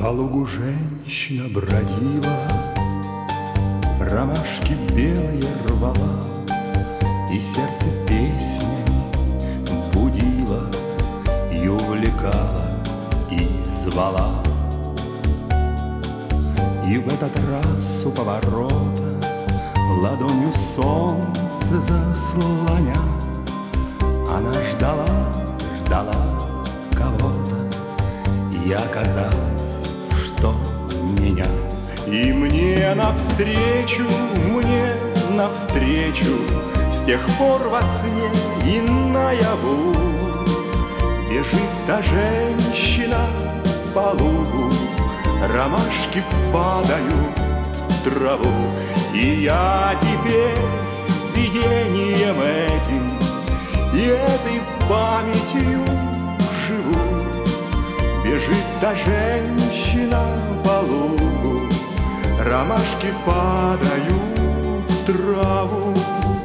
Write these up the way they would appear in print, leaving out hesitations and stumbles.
По лугу женщина бродила, ромашки белые рвала, и сердце песнями будила, и увлекала, и звала. И в этот раз у поворота, ладонью солнце заслоня, она ждала, ждала кого-то, и оказалось, что меня. И мне навстречу, с тех пор во сне и наяву бежит та женщина по лугу, ромашки падают в траву. И я теперь видением этим и этой памятью живу. Бежит та женщина по лугу, ромашки падают в траву.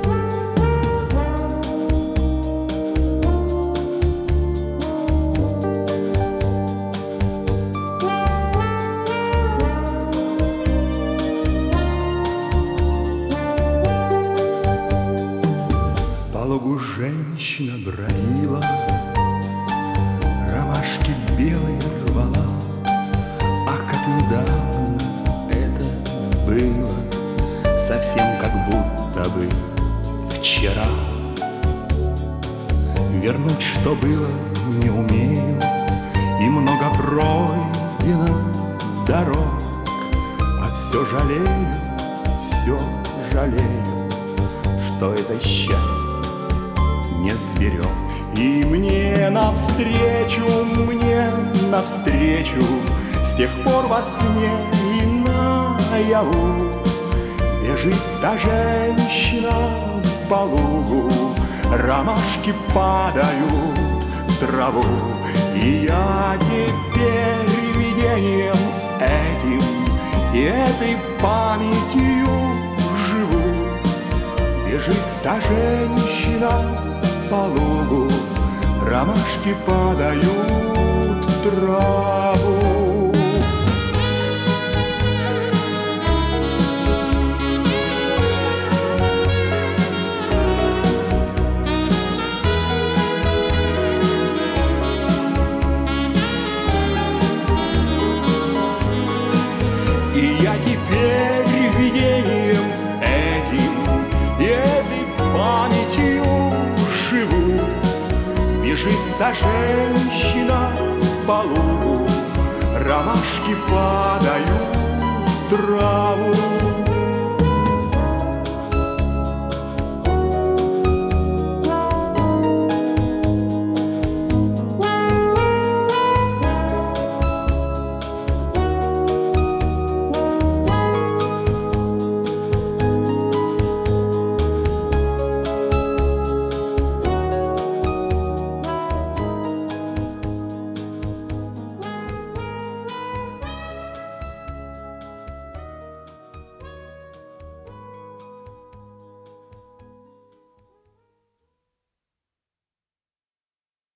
По лугу женщина бродила, ромашки белые рвала. Ах, как недавно это было, совсем как будто бы вчера. Вернуть, что было, не умею, и много пройдено дорог, а все жалею, что это счастье не зверек. И мне навстречу, с тех пор во сне и наяву бежит та женщина по лугу, ромашки падают в траву. И я теперь видением этим и этой памятью живу. Бежит та женщина по лугу, ромашки падают в траву. И я теперь видением этим и этой памятью живу. Бежит та женщина по лугу, ромашки падают в траву.